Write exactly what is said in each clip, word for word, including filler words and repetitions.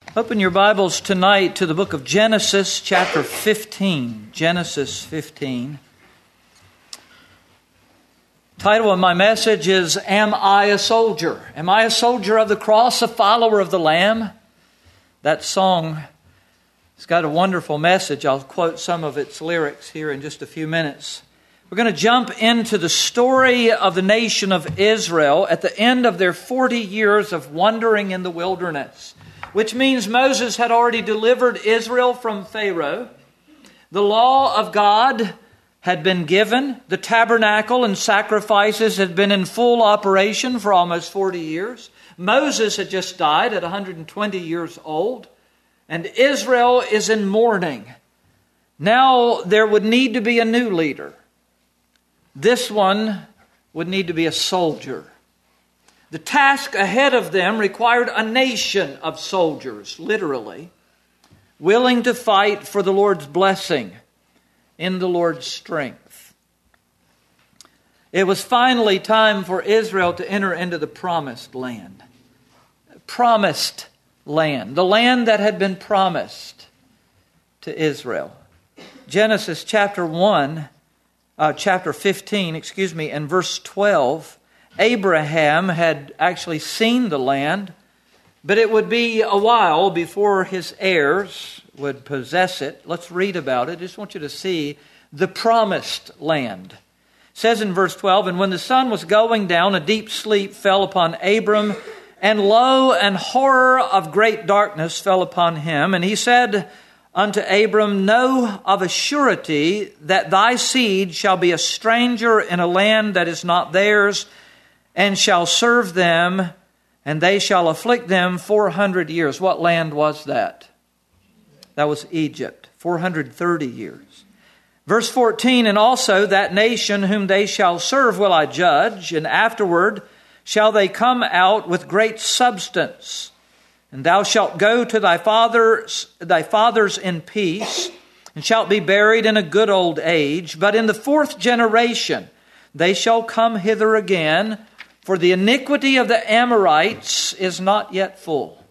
Open your Bibles tonight to the book of Genesis, chapter fifteen. Genesis fifteen. Title of my message is, Am I a Soldier? Am I a soldier of the cross, a follower of the Lamb? That song has got a wonderful message. I'll quote some of its lyrics here in just a few minutes. We're going to jump into the story of the nation of Israel at the end of their forty years of wandering in the wilderness, which means Moses had already delivered Israel from Pharaoh. The law of God had been given. The tabernacle and sacrifices had been in full operation for almost forty years. Moses had just died at one hundred twenty years old, and Israel is in mourning. Now there would need to be a new leader. This one would need to be a soldier. The task ahead of them required a nation of soldiers, literally, willing to fight for the Lord's blessing in the Lord's strength. It was finally time for Israel to enter into the promised land. Promised land. The land that had been promised to Israel. Genesis chapter one, uh, chapter fifteen, excuse me, and verse twelve. Abraham had actually seen the land, but it would be a while before his heirs would possess it. Let's read about it. I just want you to see the promised land. It says in verse twelve, And when the sun was going down, a deep sleep fell upon Abram, and lo, an horror of great darkness fell upon him. And he said unto Abram, Know of a surety that thy seed shall be a stranger in a land that is not theirs, and shall serve them, and they shall afflict them four hundred years. What land was that? That was Egypt, four hundred thirty years. Verse fourteen, And also that nation whom they shall serve will I judge, and afterward shall they come out with great substance. And thou shalt go to thy fathers, thy fathers in peace, and shalt be buried in a good old age. But in the fourth generation they shall come hither again, for the iniquity of the Amorites is not yet full.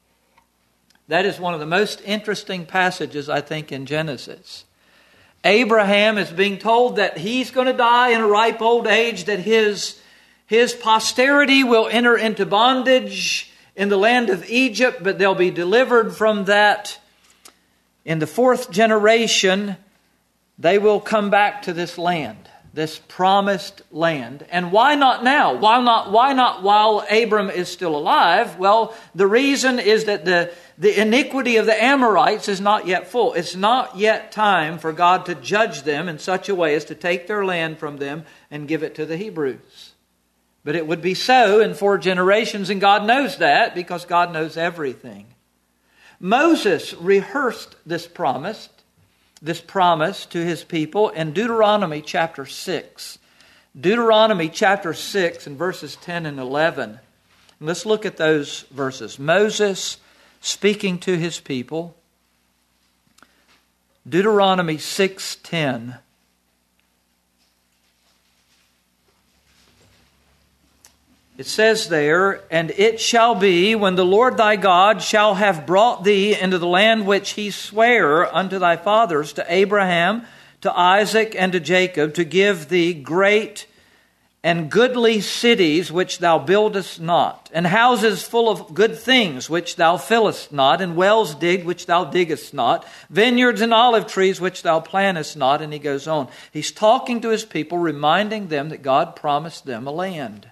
That is one of the most interesting passages, I think, in Genesis. Abraham is being told that he's going to die in a ripe old age, that his, his posterity will enter into bondage in the land of Egypt, but they'll be delivered from that. In the fourth generation, they will come back to this land. This promised land. And why not now? Why not, why not while Abram is still alive? Well, the reason is that the, the iniquity of the Amorites is not yet full. It's not yet time for God to judge them in such a way as to take their land from them and give it to the Hebrews. But it would be so in four generations, and God knows that because God knows everything. Moses rehearsed this promise. This promise to his people in Deuteronomy chapter six. Deuteronomy chapter six and verses ten and eleven. And let's look at those verses. Moses speaking to his people. Deuteronomy six ten. It says there, And it shall be, when the Lord thy God shall have brought thee into the land which he sware unto thy fathers, to Abraham, to Isaac, and to Jacob, to give thee great and goodly cities which thou buildest not, and houses full of good things which thou fillest not, and wells digged which thou diggest not, vineyards and olive trees which thou plantest not. And he goes on. He's talking to his people, reminding them that God promised them a land.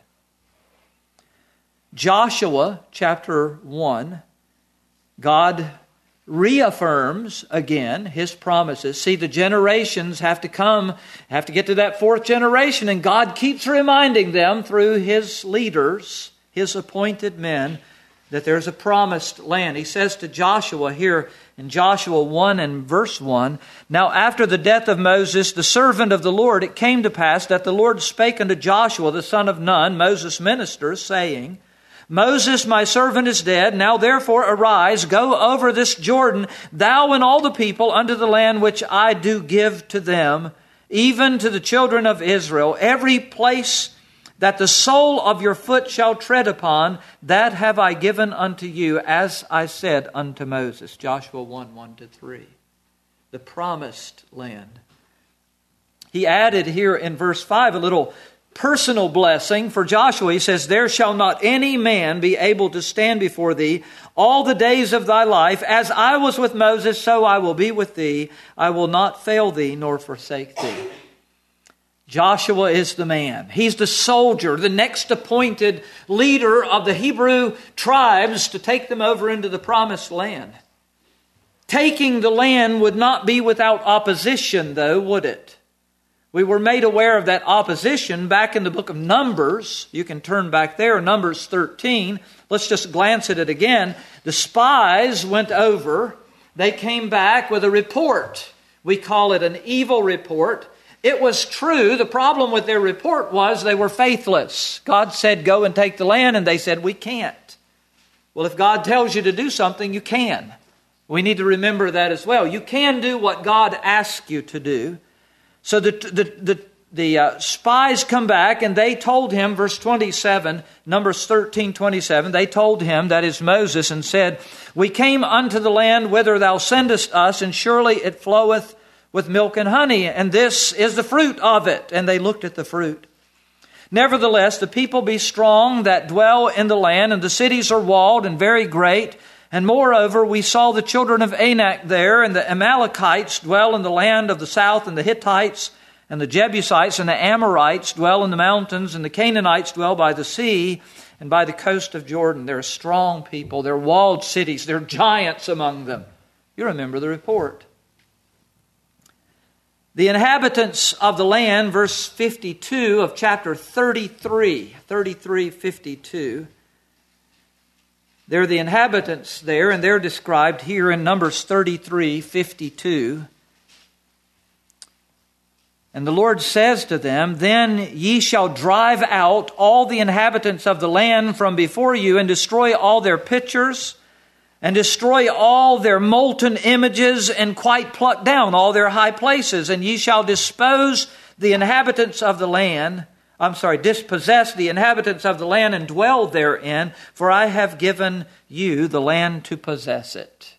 Joshua chapter one, God reaffirms again his promises. See, the generations have to come, have to get to that fourth generation, and God keeps reminding them through his leaders, his appointed men, that there's a promised land. He says to Joshua here in Joshua one and verse one, Now after the death of Moses, the servant of the Lord, it came to pass that the Lord spake unto Joshua, the son of Nun, Moses' minister, saying, Moses, my servant, is dead. Now therefore arise, go over this Jordan, thou and all the people, unto the land which I do give to them, even to the children of Israel. Every place that the sole of your foot shall tread upon, that have I given unto you, as I said unto Moses. Joshua one, one to three. The promised land. He added here in verse five a little personal blessing for Joshua. He says, there shall not any man be able to stand before thee all the days of thy life. As I was with Moses, so I will be with thee. I will not fail thee nor forsake thee. Joshua is the man. He's the soldier, the next appointed leader of the Hebrew tribes to take them over into the promised land. Taking the land would not be without opposition, though, would it? We were made aware of that opposition back in the book of Numbers. You can turn back there, Numbers thirteen. Let's just glance at it again. The spies went over. They came back with a report. We call it an evil report. It was true. The problem with their report was they were faithless. God said, go and take the land, and they said, we can't. Well, if God tells you to do something, you can. We need to remember that as well. You can do what God asks you to do. So the the the, the uh, spies come back, and they told him, verse twenty-seven, Numbers thirteen, twenty-seven, they told him, that is Moses, and said, we came unto the land whither thou sendest us, and surely it floweth with milk and honey, and this is the fruit of it. And they looked at the fruit. Nevertheless, the people be strong that dwell in the land, and the cities are walled and very great. And moreover, we saw the children of Anak there, and the Amalekites dwell in the land of the south, and the Hittites, and the Jebusites, and the Amorites dwell in the mountains, and the Canaanites dwell by the sea, and by the coast of Jordan. They're strong people. They're walled cities. They're giants among them. You remember the report. The inhabitants of the land, verse fifty-two of chapter thirty-three, thirty-three, fifty-two. They're the inhabitants there, and they're described here in Numbers thirty-three, fifty-two. And the Lord says to them, then ye shall drive out all the inhabitants of the land from before you, and destroy all their pictures, and destroy all their molten images, and quite pluck down all their high places. And ye shall dispose the inhabitants of the land, I'm sorry, dispossess the inhabitants of the land and dwell therein, for I have given you the land to possess it.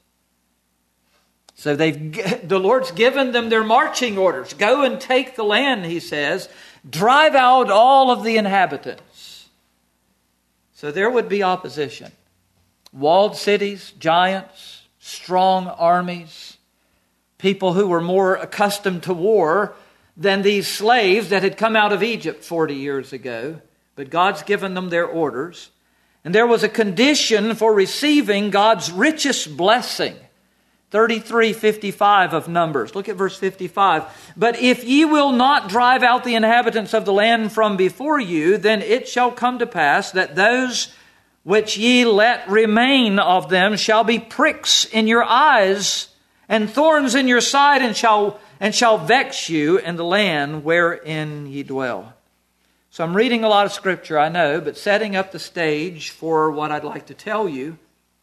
So they've the Lord's given them their marching orders. Go and take the land, he says. Drive out all of the inhabitants. So there would be opposition. Walled cities, giants, strong armies, people who were more accustomed to war than these slaves that had come out of Egypt forty years ago. But God's given them their orders. And there was a condition for receiving God's richest blessing. thirty-three fifty-five of Numbers. Look at verse fifty-five. But if ye will not drive out the inhabitants of the land from before you, then it shall come to pass that those which ye let remain of them shall be pricks in your eyes and thorns in your side, and shall and shall vex you in the land wherein ye dwell. So I'm reading a lot of scripture, I know, but setting up the stage for what I'd like to tell you.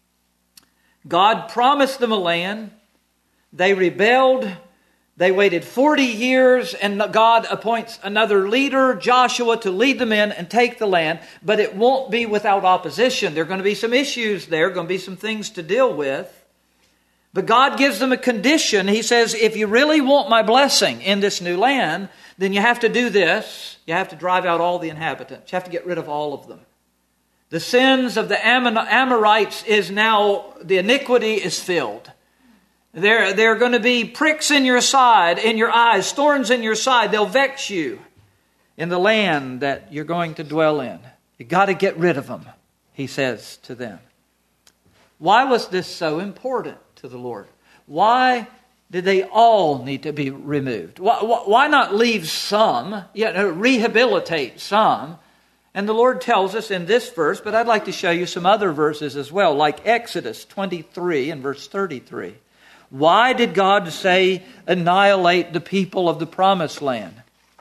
God promised them a land. They rebelled. They waited forty years, and God appoints another leader, Joshua, to lead them in and take the land. But it won't be without opposition. There are going to be some issues there, going to be some things to deal with. But God gives them a condition. He says, if you really want my blessing in this new land, then you have to do this. You have to drive out all the inhabitants. You have to get rid of all of them. The sins of the Amorites is now, the iniquity is filled. There, there are going to be pricks in your side, in your eyes, thorns in your side. They'll vex you in the land that you're going to dwell in. You've got to get rid of them, he says to them. Why was this so important to the Lord? Why did they all need to be removed? Why, why not leave some, you know, rehabilitate some? And the Lord tells us in this verse, but I'd like to show you some other verses as well, like Exodus twenty-three and verse thirty-three. Why did God say, annihilate the people of the promised land?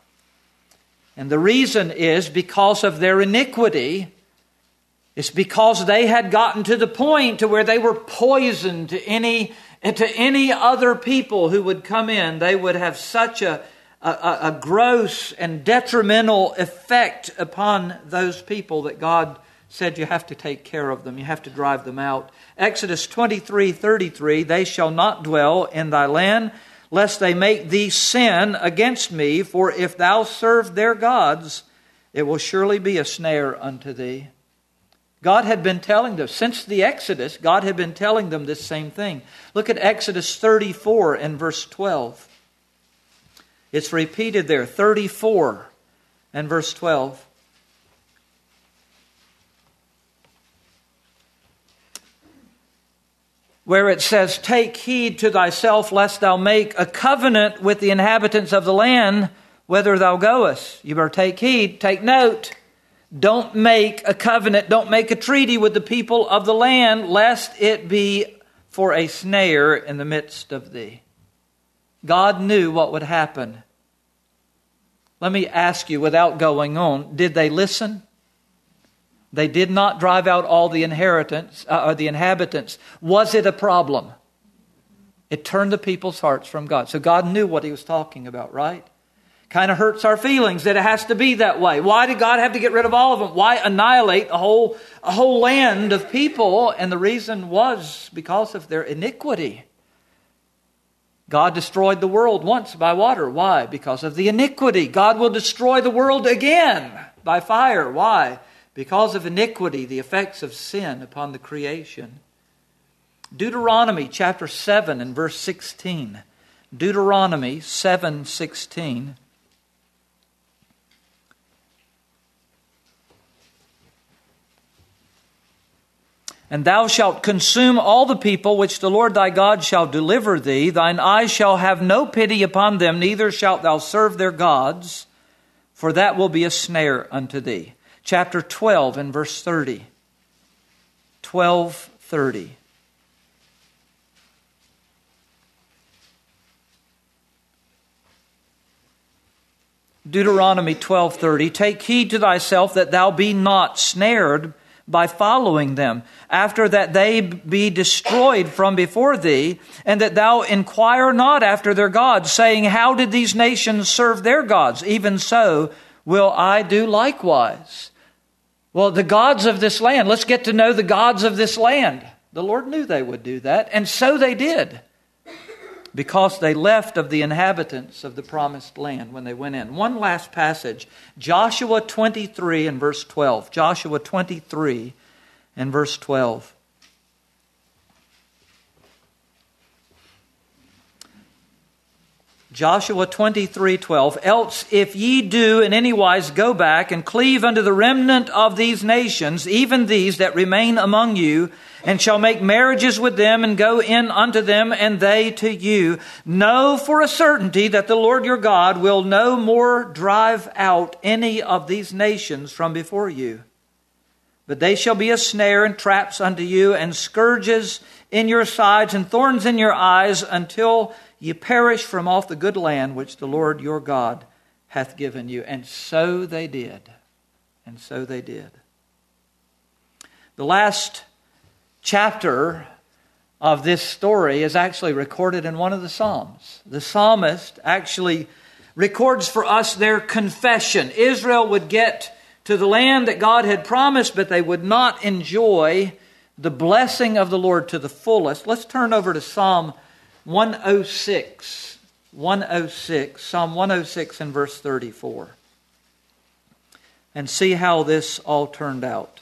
And the reason is because of their iniquity. It's because they had gotten to the point to where they were poisoned to any, to any other people who would come in. They would have such a, a, a, a gross and detrimental effect upon those people that God said you have to take care of them. You have to drive them out. Exodus twenty-three thirty-three, they shall not dwell in thy land, lest they make thee sin against me. For if thou serve their gods, it will surely be a snare unto thee. God had been telling them, since the Exodus, God had been telling them this same thing. Look at Exodus thirty-four and verse twelve. It's repeated there, thirty-four and verse twelve. Where it says, take heed to thyself, lest thou make a covenant with the inhabitants of the land, whither thou goest. You better take heed, take note. Don't make a covenant, don't make a treaty with the people of the land, lest it be for a snare in the midst of thee. God knew what would happen. Let me ask you, without going on, did they listen? They did not drive out all the inheritance uh, or the inhabitants. Was it a problem? It turned the people's hearts from God. So God knew what he was talking about, right? Kind of hurts our feelings that it has to be that way. Why did God have to get rid of all of them? Why annihilate a whole, a whole land of people? And the reason was because of their iniquity. God destroyed the world once by water. Why? Because of the iniquity. God will destroy the world again by fire. Why? Because of iniquity, the effects of sin upon the creation. Deuteronomy chapter seven and verse sixteen. Deuteronomy seven sixteen. And thou shalt consume all the people which the Lord thy God shall deliver thee. Thine eyes shall have no pity upon them, neither shalt thou serve their gods, for that will be a snare unto thee. Chapter twelve and verse thirty. twelve thirty. Deuteronomy twelve thirty. Take heed to thyself that thou be not snared by following them, after that they be destroyed from before thee, and that thou inquire not after their gods, saying, how did these nations serve their gods? Even so will I do likewise. Well, the gods of this land, let's get to know the gods of this land. The Lord knew they would do that, and so they did, because they left of the inhabitants of the promised land when they went in. One last passage, Joshua twenty-three and verse twelve. Joshua twenty-three and verse twelve. Joshua twenty-three twelve. Else if ye do in any wise go back and cleave unto the remnant of these nations, even these that remain among you, and shall make marriages with them and go in unto them and they to you, know for a certainty that the Lord your God will no more drive out any of these nations from before you. But they shall be a snare and traps unto you, and scourges in your sides and thorns in your eyes, until ye perish from off the good land which the Lord your God hath given you. And so they did. And so they did. The last chapter of this story is actually recorded in one of the Psalms. The psalmist actually records for us their confession. Israel would get to the land that God had promised, but they would not enjoy the blessing of the Lord to the fullest. Let's turn over to Psalm one oh six. one oh six. Psalm one oh six and verse thirty-four. And see how this all turned out.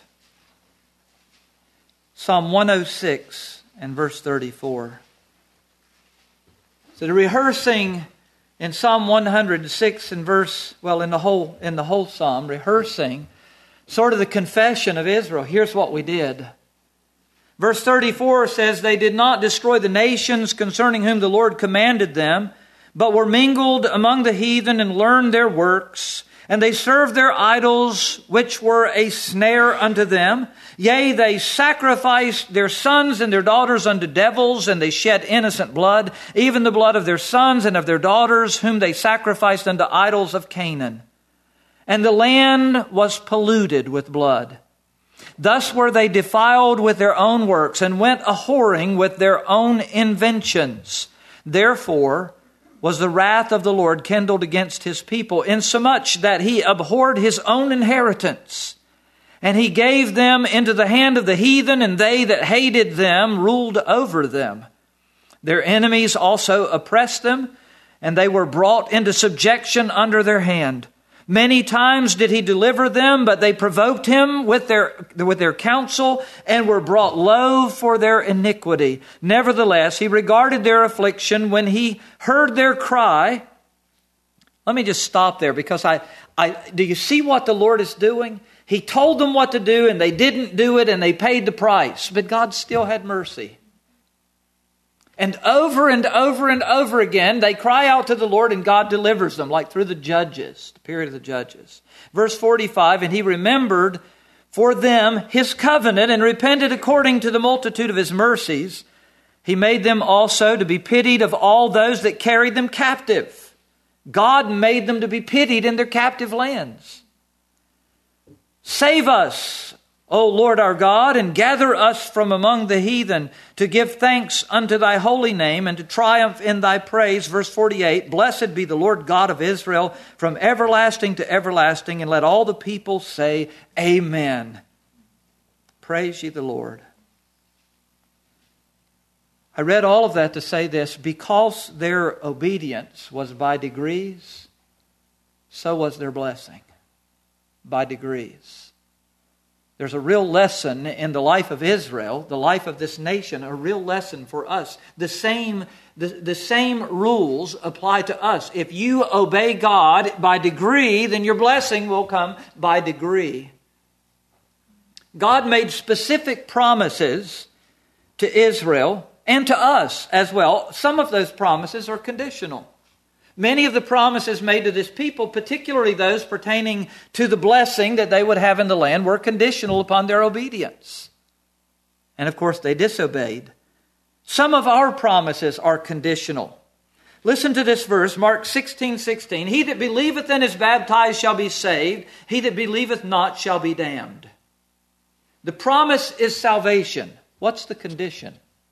Psalm one oh six and verse thirty-four. So the rehearsing in Psalm one oh six and verse, well, in the whole in the whole psalm, rehearsing sort of the confession of Israel. Here's what we did. Verse thirty-four says, they did not destroy the nations concerning whom the Lord commanded them, but were mingled among the heathen and learned their works. And they served their idols, which were a snare unto them. Yea, they sacrificed their sons and their daughters unto devils, and they shed innocent blood, even the blood of their sons and of their daughters, whom they sacrificed unto idols of Canaan. And the land was polluted with blood. Thus were they defiled with their own works, and went a whoring with their own inventions. Therefore was the wrath of the Lord kindled against his people, insomuch that he abhorred his own inheritance, and he gave them into the hand of the heathen, and they that hated them ruled over them. Their enemies also oppressed them, and they were brought into subjection under their hand. Many times did he deliver them, but they provoked him with their, with their counsel and were brought low for their iniquity. Nevertheless, he regarded their affliction when he heard their cry. Let me just stop there because I, I, do you see what the Lord is doing? He told them what to do and they didn't do it and they paid the price, but God still had mercy. And over and over and over again, they cry out to the Lord and God delivers them, like through the Judges, the period of the Judges. Verse forty-five, and he remembered for them his covenant and repented according to the multitude of his mercies. He made them also to be pitied of all those that carried them captive. God made them to be pitied in their captive lands. Save us, O Lord our God, and gather us from among the heathen to give thanks unto thy holy name and to triumph in thy praise. Verse forty-eight, blessed be the Lord God of Israel from everlasting to everlasting, and let all the people say, Amen. Praise ye the Lord. I read all of that to say this, because their obedience was by degrees, so was their blessing by degrees. There's a real lesson in the life of Israel, the life of this nation, a real lesson for us. The same, the, the same rules apply to us. If you obey God by degree, then your blessing will come by degree. God made specific promises to Israel and to us as well. Some of those promises are conditional. Many of the promises made to this people, particularly those pertaining to the blessing that they would have in the land, were conditional upon their obedience. And of course, they disobeyed. Some of our promises are conditional. Listen to this verse, Mark sixteen sixteen. He that believeth and is baptized shall be saved. He that believeth not shall be damned. The promise is salvation. What's the condition?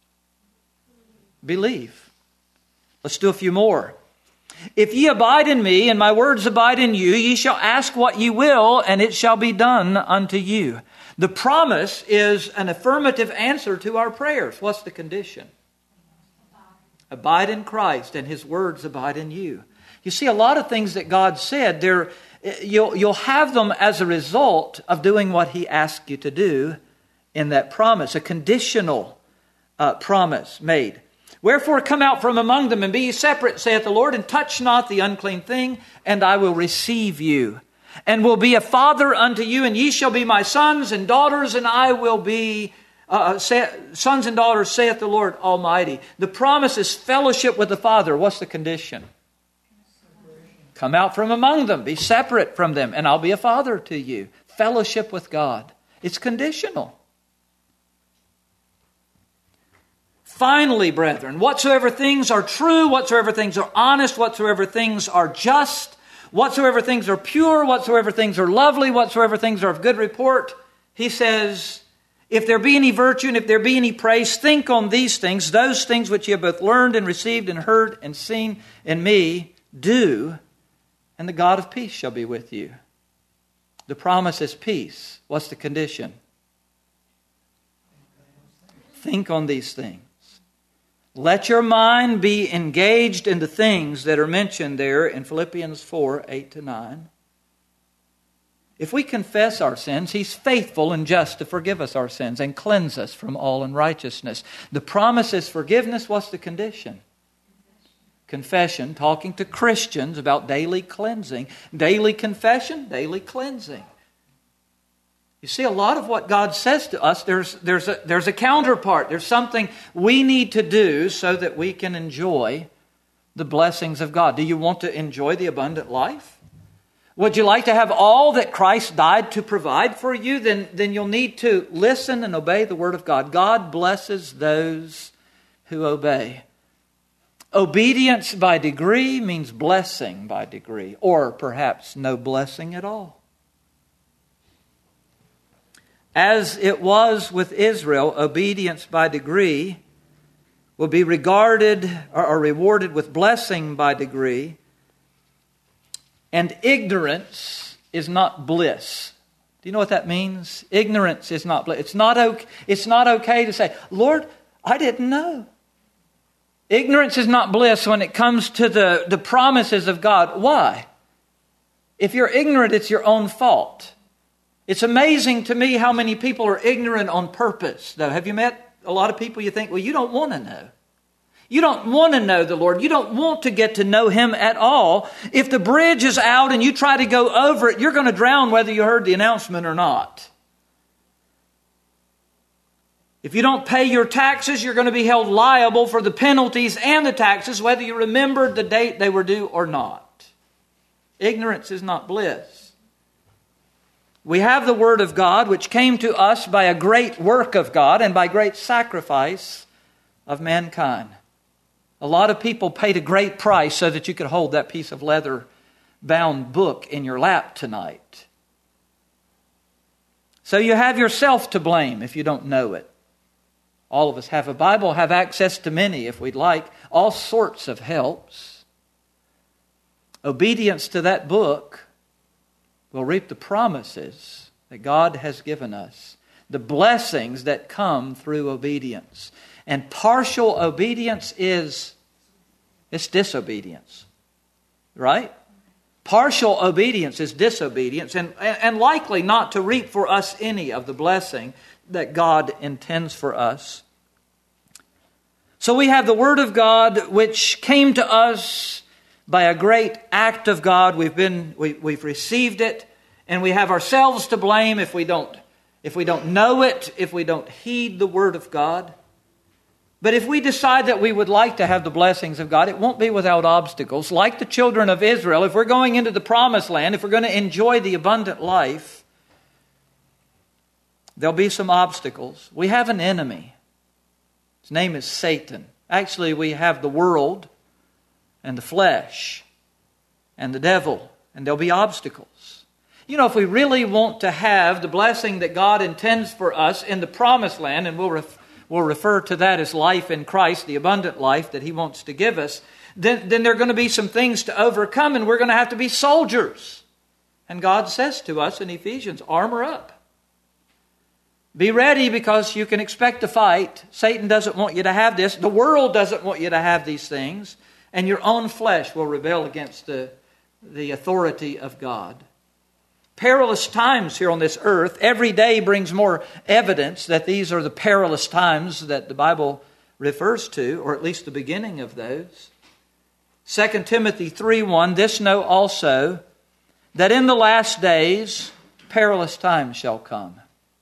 Believe. Let's do a few more. If ye abide in me, and my words abide in you, ye shall ask what ye will, and it shall be done unto you. The promise is an affirmative answer to our prayers. What's the condition? Abide in Christ, and his words abide in you. You see, a lot of things that God said, there you'll, you'll have them as a result of doing what he asked you to do in that promise, a conditional uh, promise made. Wherefore come out from among them and be ye separate, saith the Lord, and touch not the unclean thing, and I will receive you, and will be a father unto you, and ye shall be my sons and daughters, and I will be uh, say, sons and daughters, saith the Lord Almighty. The promise is fellowship with the Father. What's the condition? Come out from among them, be separate from them, and I'll be a father to you. Fellowship with God. It's conditional. Finally, brethren, whatsoever things are true, whatsoever things are honest, whatsoever things are just, whatsoever things are pure, whatsoever things are lovely, whatsoever things are of good report, he says, if there be any virtue and if there be any praise, think on these things, those things which ye have both learned and received and heard and seen in me, do, and the God of peace shall be with you. The promise is peace. What's the condition? Think on these things. Let your mind be engaged in the things that are mentioned there in Philippians four, eight to nine. If we confess our sins, he's faithful and just to forgive us our sins and cleanse us from all unrighteousness. The promise is forgiveness. What's the condition? Confession, talking to Christians about daily cleansing. Daily confession, daily cleansing. You see, a lot of what God says to us, there's, there's, a, there's a counterpart. There's something we need to do so that we can enjoy the blessings of God. Do you want to enjoy the abundant life? Would you like to have all that Christ died to provide for you? Then, then you'll need to listen and obey the Word of God. God blesses those who obey. Obedience by degree means blessing by degree, or perhaps no blessing at all. As it was with Israel, obedience by degree will be regarded or rewarded with blessing by degree, and ignorance is not bliss. Do you know what that means? Ignorance is not bliss. It's not okay, it's not okay to say, Lord, I didn't know. Ignorance is not bliss when it comes to the, the promises of God. Why? If you're ignorant, it's your own fault. It's amazing to me how many people are ignorant on purpose, though. Have you met a lot of people you think, well, you don't want to know. You don't want to know the Lord. You don't want to get to know Him at all. If the bridge is out and you try to go over it, you're going to drown whether you heard the announcement or not. If you don't pay your taxes, you're going to be held liable for the penalties and the taxes, whether you remembered the date they were due or not. Ignorance is not bliss. We have the Word of God, which came to us by a great work of God and by great sacrifice of mankind. A lot of people paid a great price so that you could hold that piece of leather-bound book in your lap tonight. So you have yourself to blame if you don't know it. All of us have a Bible, have access to many if we'd like, all sorts of helps. Obedience to that book will reap the promises that God has given us, the blessings that come through obedience. And partial obedience is, it's disobedience, right? Partial obedience is disobedience and, and likely not to reap for us any of the blessing that God intends for us. So we have the Word of God, which came to us by a great act of God. We've been, we, we've received it, and we have ourselves to blame if we don't, if we don't know it, if we don't heed the Word of God. But if we decide that we would like to have the blessings of God, it won't be without obstacles. Like the children of Israel, if we're going into the promised land, if we're going to enjoy the abundant life, there'll be some obstacles. We have an enemy. His name is Satan. Actually, we have the world and the flesh and the devil, and there'll be obstacles. You know, if we really want to have the blessing that God intends for us in the promised land, and we'll, ref- we'll refer to that as life in Christ, the abundant life that He wants to give us, then, then there are going to be some things to overcome, and we're going to have to be soldiers. And God says to us in Ephesians, armor up. Be ready because you can expect to fight. Satan doesn't want you to have this. The world doesn't want you to have these things. And your own flesh will rebel against the, the authority of God. Perilous times here on this earth. Every day brings more evidence that these are the perilous times that the Bible refers to, or at least the beginning of those. Second Timothy three one, this know also, that in the last days perilous times shall come.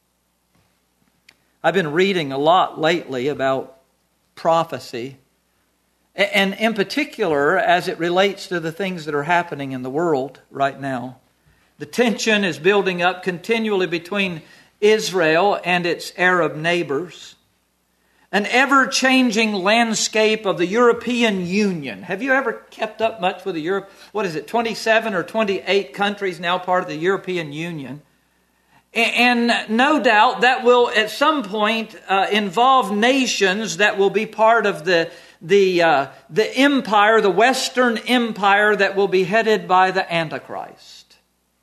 I've been reading a lot lately about prophecy, and in particular as it relates to the things that are happening in the world right now. The tension is building up continually between Israel and its Arab neighbors. An ever-changing landscape of the European Union. Have you ever kept up much with the Europe? What is it, twenty-seven or twenty-eight countries now part of the European Union? And no doubt that will at some point uh, involve nations that will be part of the the uh, the empire, the Western empire that will be headed by the Antichrist.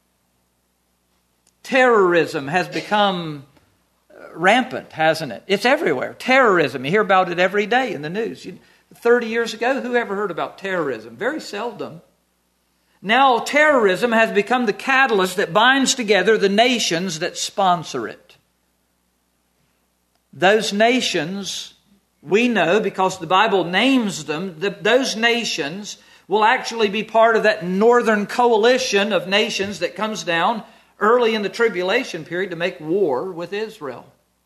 Terrorism has become rampant, hasn't it? It's everywhere. Terrorism, you hear about it every day in the news. You, thirty years ago, who ever heard about terrorism? Very seldom. Now terrorism has become the catalyst that binds together the nations that sponsor it. Those nations, we know because the Bible names them, the, those nations will actually be part of that northern coalition of nations that comes down early in the tribulation period to make war with Israel,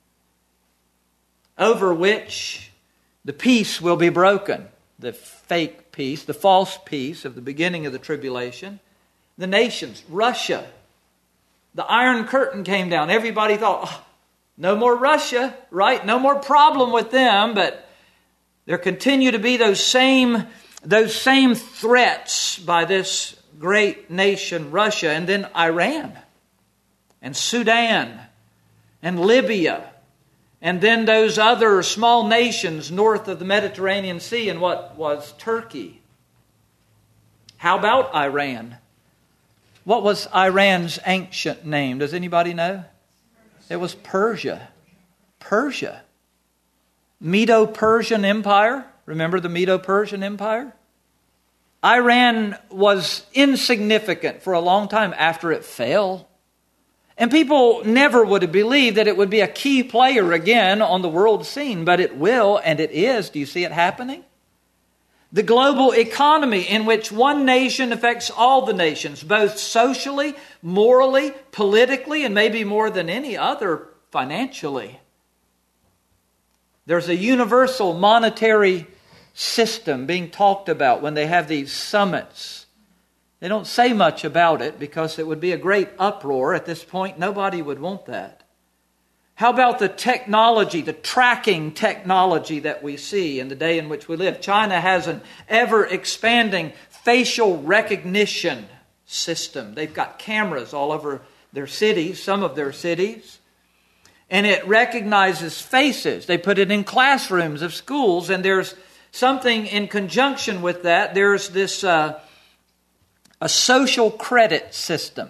over which the peace will be broken. The fake peace, the false peace of the beginning of the tribulation. The nations, Russia. The Iron Curtain came down. Everybody thought, oh, no more Russia, right? No more problem with them. But there continue to be those same, those same threats by this great nation, Russia, and then Iran, and Sudan, and Libya, And then those other small nations north of the Mediterranean Sea in what was Turkey. How about Iran? What was Iran's ancient name? Does anybody know? It was Persia. Persia. Medo-Persian Empire. Remember the Medo-Persian Empire? Iran was insignificant for a long time after it fell. And people never would have believed that it would be a key player again on the world scene, but it will, and it is. Do you see it happening? The global economy in which one nation affects all the nations, both socially, morally, politically, and maybe more than any other, financially. There's a universal monetary system being talked about when they have these summits. They don't say much about it because it would be a great uproar. At this point, nobody would want that. How about the technology, the tracking technology that we see in the day in which we live? China has an ever-expanding facial recognition system. They've got cameras all over their cities, some of their cities. And it recognizes faces. They put it in classrooms of schools. And there's something in conjunction with that. There's this... Uh, A social credit system.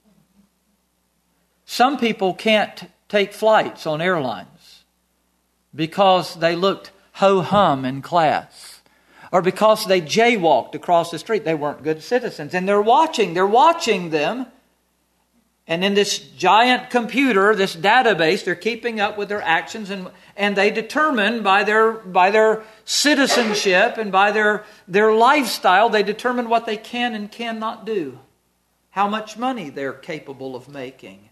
Some people can't take flights on airlines because they looked ho-hum in class, or because they jaywalked across the street. They weren't good citizens. And they're watching, they're watching them. And in this giant computer, this database, they're keeping up with their actions, and, and they determine by their by their citizenship and by their, their lifestyle, they determine what they can and cannot do, how much money they're capable of making.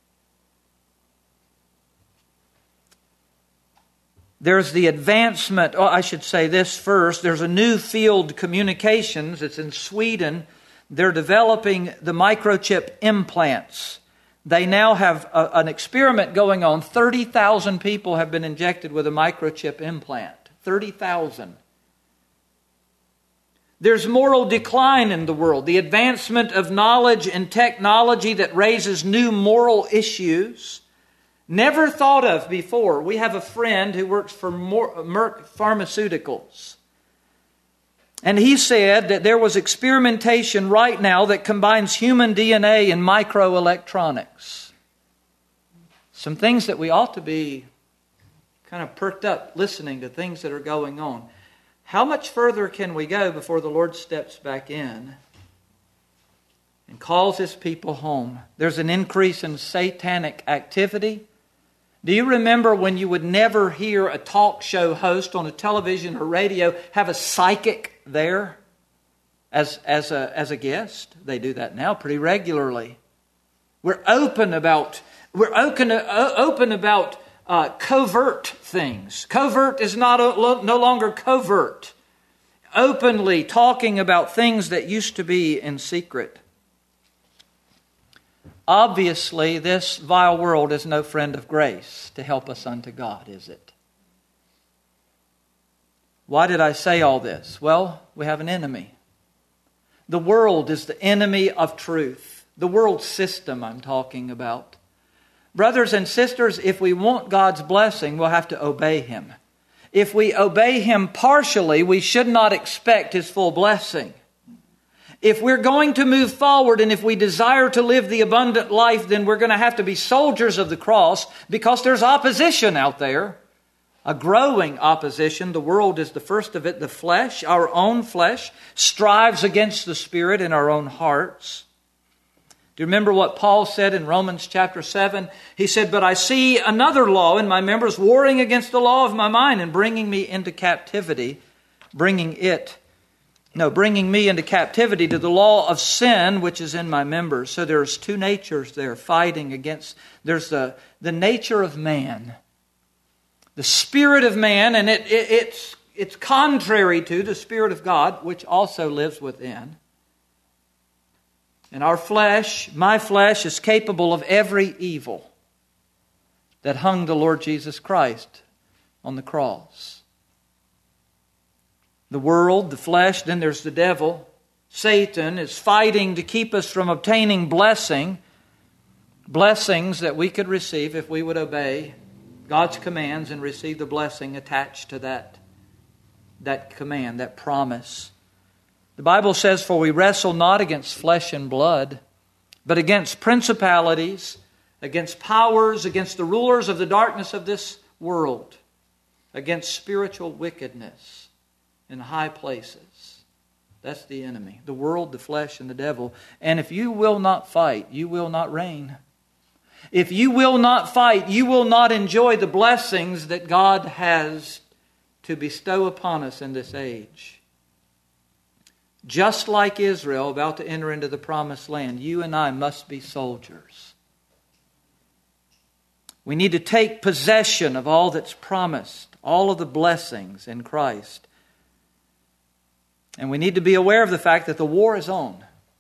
There's the advancement, oh, I should say this first, there's a new field, communications, it's in Sweden. They're developing the microchip implants. They now have a, an experiment going on. thirty thousand people have been injected with a microchip implant. thirty thousand. There's moral decline in the world. The advancement of knowledge and technology that raises new moral issues. Never thought of before. We have a friend who works for Merck Pharmaceuticals. And he said that there was experimentation right now that combines human D N A and microelectronics. Some things that we ought to be kind of perked up listening to, things that are going on. How much further can we go before the Lord steps back in and calls His people home? There's an increase in satanic activity. Do you remember when you would never hear a talk show host on a television or radio have a psychic there as, as, a, as a guest? They do that now pretty regularly. We're open about we're open, uh, open about uh, covert things. Covert is not a, no longer covert. Openly talking about things that used to be in secret. Obviously, this vile world is no friend of grace to help us unto God, is it? Why did I say all this? Well, we have an enemy. The world is the enemy of truth. The world system I'm talking about. Brothers and sisters, if we want God's blessing, we'll have to obey Him. If we obey Him partially, we should not expect His full blessing. If we're going to move forward and if we desire to live the abundant life, then we're going to have to be soldiers of the cross, because there's opposition out there. A growing opposition. The world is the first of it. The flesh, our own flesh, strives against the Spirit in our own hearts. Do you remember what Paul said in Romans chapter seven? He said, "But I see another law in my members, warring against the law of my mind and bringing me into captivity, bringing it No, bringing me into captivity to the law of sin, which is in my members." So there's two natures there fighting against. There's the, the nature of man, the spirit of man, and it, it, it's, it's contrary to the Spirit of God, which also lives within. And our flesh, my flesh, is capable of every evil that hung the Lord Jesus Christ on the cross. The world, the flesh, then there's the devil. Satan is fighting to keep us from obtaining blessing, blessings that we could receive if we would obey God's commands and receive the blessing attached to that, that command, that promise. The Bible says, "For we wrestle not against flesh and blood, but against principalities, against powers, against the rulers of the darkness of this world, against spiritual wickedness in high places." That's the enemy, the world, the flesh, and the devil. And if you will not fight, you will not reign. If you will not fight, you will not enjoy the blessings that God has to bestow upon us in this age. Just like Israel about to enter into the promised land, you and I must be soldiers. We need to take possession of all that's promised, all of the blessings in Christ. And we need to be aware of the fact that the war is on.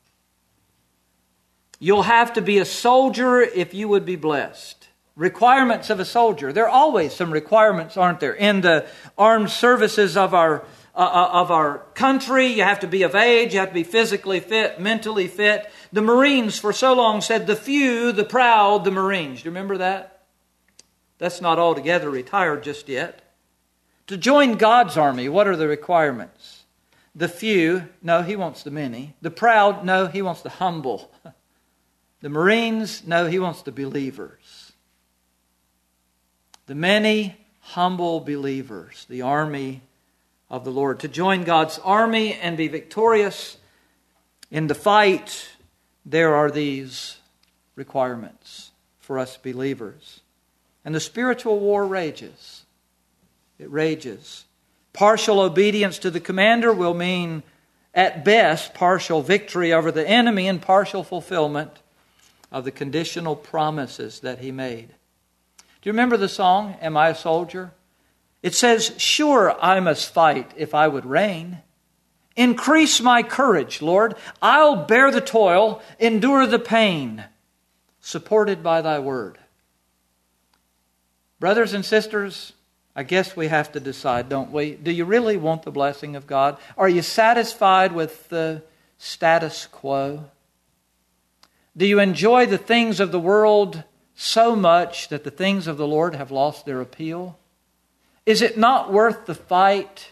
You'll have to be a soldier if you would be blessed. Requirements of a soldier. There are always some requirements, aren't there? In the armed services of our uh, of our country, you have to be of age, you have to be physically fit, mentally fit. The Marines for so long said, "The few, the proud, the Marines." Do you remember that? That's not altogether retired just yet. To join God's army, what are the requirements? The few, no, He wants the many. The proud, no, He wants the humble. The Marines, no, He wants the believers. The many humble believers, the army of the Lord. To join God's army and be victorious in the fight, there are these requirements for us believers. And the spiritual war rages. It rages. Partial obedience to the commander will mean, at best, partial victory over the enemy and partial fulfillment of the conditional promises that He made. Do you remember the song, "Am I a Soldier?" It says, "Sure, I must fight if I would reign. Increase my courage, Lord. I'll bear the toil, endure the pain, supported by Thy word." Brothers and sisters, I guess we have to decide, don't we? Do you really want the blessing of God? Are you satisfied with the status quo? Do you enjoy the things of the world so much that the things of the Lord have lost their appeal? Is it not worth the fight?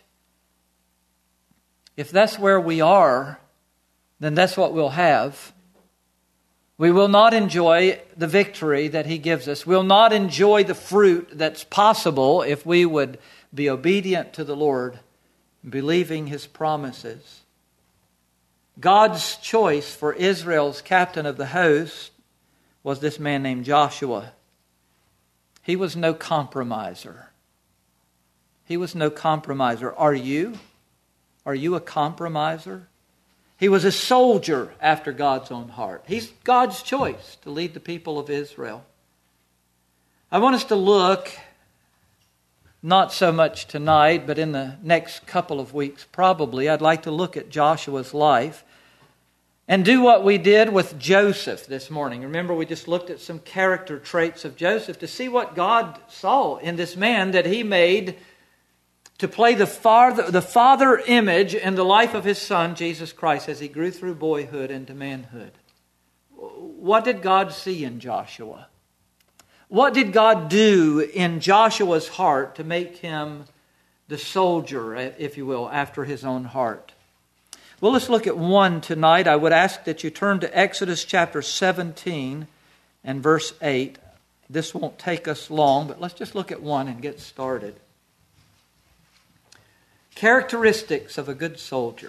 If that's where we are, then that's what we'll have. We will not enjoy the victory that He gives us. We'll not enjoy the fruit that's possible if we would be obedient to the Lord, believing His promises. God's choice for Israel's captain of the host was this man named Joshua. He was no compromiser. He was no compromiser. Are you? Are you a compromiser? He was a soldier after God's own heart. He's God's choice to lead the people of Israel. I want us to look, not so much tonight, but in the next couple of weeks probably, I'd like to look at Joshua's life and do what we did with Joseph this morning. Remember, we just looked at some character traits of Joseph to see what God saw in this man that He made to play the father, the father image in the life of His Son, Jesus Christ, as He grew through boyhood into manhood. What did God see in Joshua? What did God do in Joshua's heart to make him the soldier, if you will, after His own heart? Well, let's look at one tonight. I would ask that you turn to Exodus chapter seventeen and verse eight. This won't take us long, but let's just look at one and get started. Characteristics of a good soldier.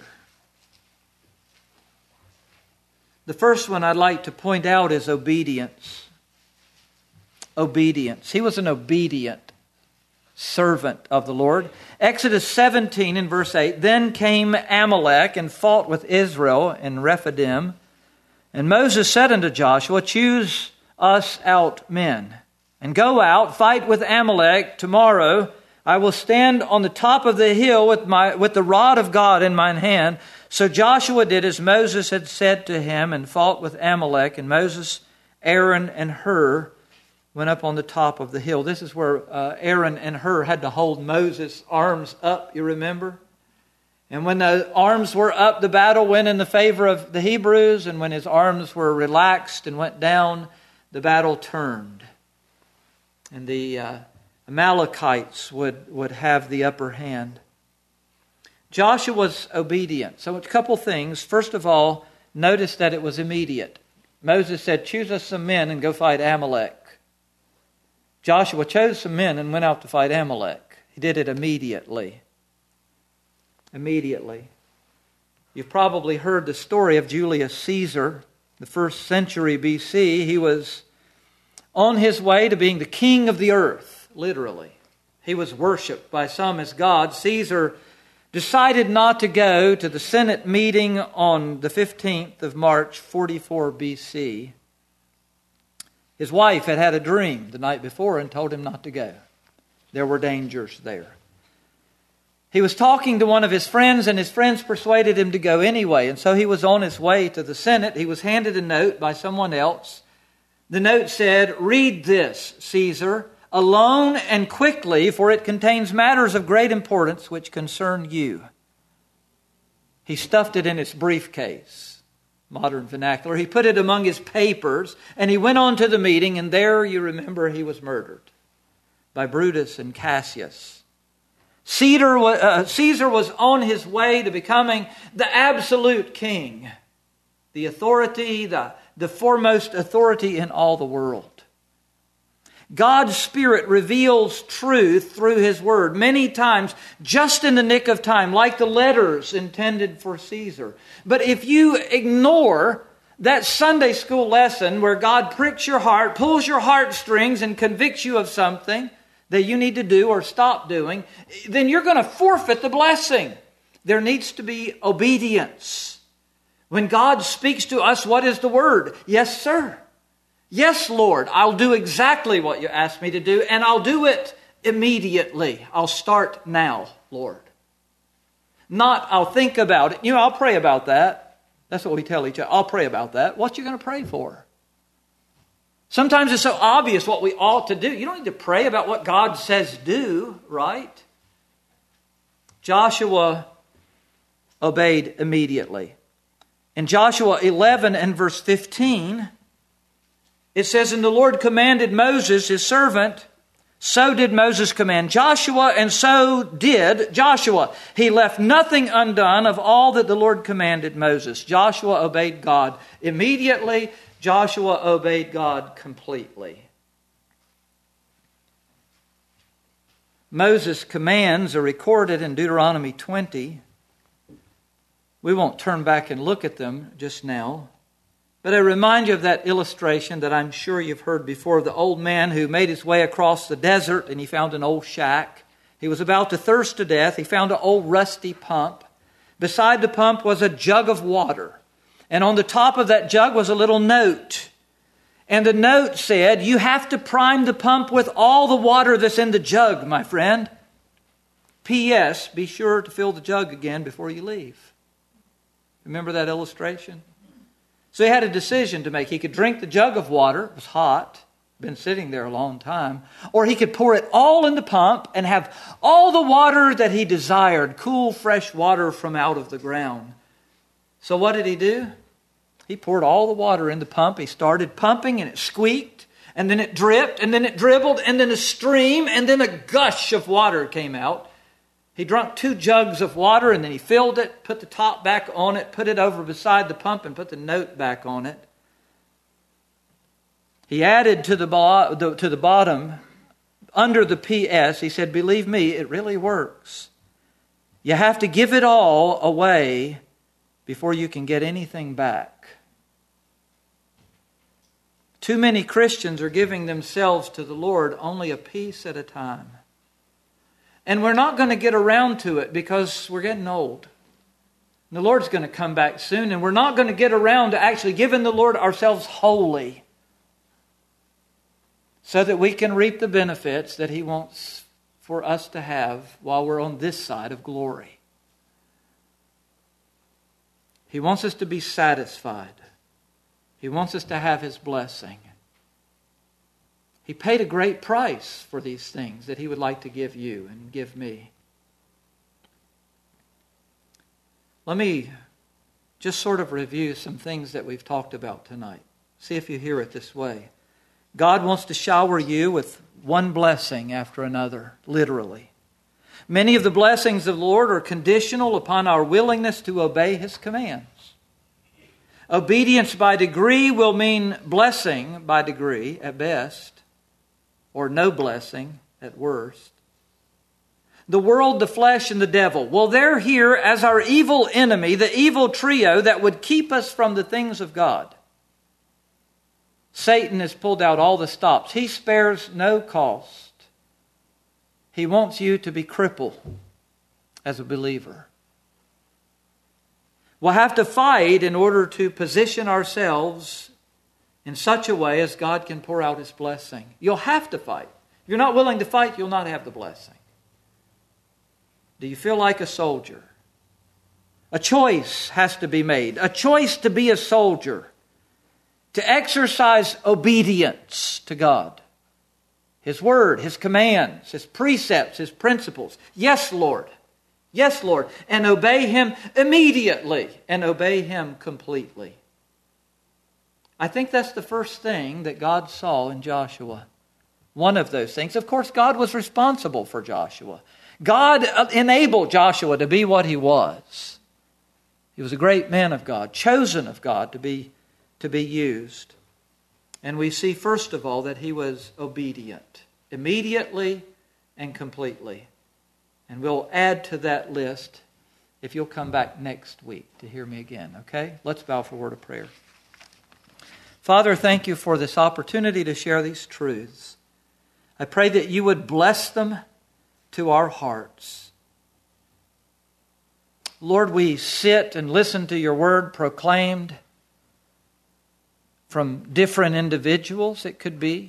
The first one I'd like to point out is obedience. Obedience. He was an obedient servant of the Lord. Exodus seventeen and verse eight. Then came Amalek and fought with Israel in Rephidim. And Moses said unto Joshua, Choose us out men, and go out, fight with Amalek tomorrow. I will stand on the top of the hill with my with the rod of God in mine hand. So Joshua did as Moses had said to him and fought with Amalek. And Moses, Aaron, and Hur went up on the top of the hill. This is where uh, Aaron and Hur had to hold Moses' arms up, you remember? And when the arms were up, the battle went in the favor of the Hebrews. And when his arms were relaxed and went down, the battle turned. And the... Uh, Amalekites would, would have the upper hand. Joshua was obedient. So a couple things. First of all, notice that it was immediate. Moses said, choose us some men and go fight Amalek. Joshua chose some men and went out to fight Amalek. He did it immediately. Immediately. You've probably heard the story of Julius Caesar, the first century B C. He was on his way to being the king of the earth, literally. He was worshipped by some as God. Caesar decided not to go to the Senate meeting on the fifteenth of March, forty-four B C. His wife had had a dream the night before and told him not to go. There were dangers there. He was talking to one of his friends, and his friends persuaded him to go anyway. And so he was on his way to the Senate. He was handed a note by someone else. The note said, read this, Caesar, alone and quickly, for it contains matters of great importance which concern you. He stuffed it in his briefcase, modern vernacular. He put it among his papers, and he went on to the meeting, and there, you remember, he was murdered by Brutus and Cassius. Caesar was, uh, Caesar was on his way to becoming the absolute king, the authority, the, the foremost authority in all the world. God's Spirit reveals truth through His Word many times, just in the nick of time, like the letters intended for Caesar. But if you ignore that Sunday school lesson where God pricks your heart, pulls your heartstrings, and convicts you of something that you need to do or stop doing, then you're going to forfeit the blessing. There needs to be obedience. When God speaks to us, what is the word? Yes, sir. Yes, Lord, I'll do exactly what you asked me to do, and I'll do it immediately. I'll start now, Lord. Not, I'll think about it. You know, I'll pray about that. That's what we tell each other. I'll pray about that. What you going to pray for? Sometimes it's so obvious what we ought to do. You don't need to pray about what God says do, right? Joshua obeyed immediately. In Joshua eleven and verse fifteen, it says, and the Lord commanded Moses, his servant, so did Moses command Joshua, and so did Joshua. He left nothing undone of all that the Lord commanded Moses. Joshua obeyed God immediately. Joshua obeyed God completely. Moses' commands are recorded in Deuteronomy twenty. We won't turn back and look at them just now. But I remind you of that illustration that I'm sure you've heard before, of the old man who made his way across the desert and he found an old shack. He was about to thirst to death. He found an old rusty pump. Beside the pump was a jug of water. And on the top of that jug was a little note. And the note said, you have to prime the pump with all the water that's in the jug, my friend. P S. Be sure to fill the jug again before you leave. Remember that illustration? So he had a decision to make. He could drink the jug of water. It was hot. Been sitting there a long time. Or he could pour it all in the pump and have all the water that he desired. Cool, fresh water from out of the ground. So what did he do? He poured all the water in the pump. He started pumping and it squeaked. And then it dripped. And then it dribbled. And then a stream. And then a gush of water came out. He drank two jugs of water and then he filled it, put the top back on it, put it over beside the pump and put the note back on it. He added to the, bo- the, to the bottom, under the P S, he said, believe me, it really works. You have to give it all away before you can get anything back. Too many Christians are giving themselves to the Lord only a piece at a time. And we're not going to get around to it because we're getting old. The Lord's going to come back soon, and we're not going to get around to actually giving the Lord ourselves wholly so that we can reap the benefits that He wants for us to have while we're on this side of glory. He wants us to be satisfied. He wants us to have His blessing. He paid a great price for these things that He would like to give you and give me. Let me just sort of review some things that we've talked about tonight. See if you hear it this way. God wants to shower you with one blessing after another, literally. Many of the blessings of the Lord are conditional upon our willingness to obey His commands. Obedience by degree will mean blessing by degree at best, or no blessing at worst. The world, the flesh, and the devil, well, they're here as our evil enemy, the evil trio that would keep us from the things of God. Satan has pulled out all the stops. He spares no cost. He wants you to be crippled as a believer. We'll have to fight in order to position ourselves in such a way as God can pour out His blessing. You'll have to fight. If you're not willing to fight, you'll not have the blessing. Do you feel like a soldier? A choice has to be made. A choice to be a soldier. To exercise obedience to God. His word, His commands, His precepts, His principles. Yes, Lord. Yes, Lord. And obey Him immediately. And obey Him completely. I think that's the first thing that God saw in Joshua. One of those things. Of course, God was responsible for Joshua. God enabled Joshua to be what he was. He was a great man of God, chosen of God to be, to be used. And we see, first of all, that he was obedient, immediately and completely. And we'll add to that list if you'll come back next week to hear me again, okay? Let's bow for a word of prayer. Father, thank you for this opportunity to share these truths. I pray that you would bless them to our hearts. Lord, we sit and listen to your word proclaimed from different individuals, it could be.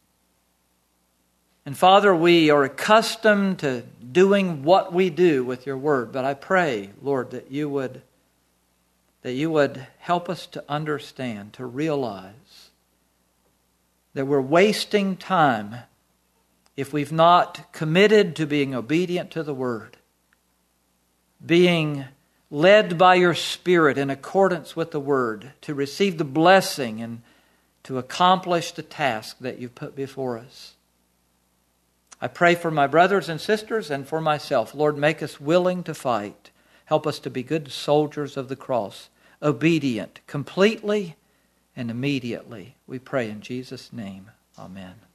And Father, we are accustomed to doing what we do with your word. But I pray, Lord, that you would, that you would help us to understand, to realize that we're wasting time if we've not committed to being obedient to the word, being led by your Spirit in accordance with the word, to receive the blessing and to accomplish the task that you've put before us. I pray for my brothers and sisters and for myself. Lord, make us willing to fight. Help us to be good soldiers of the cross, obedient completely and immediately. We pray in Jesus' name. Amen.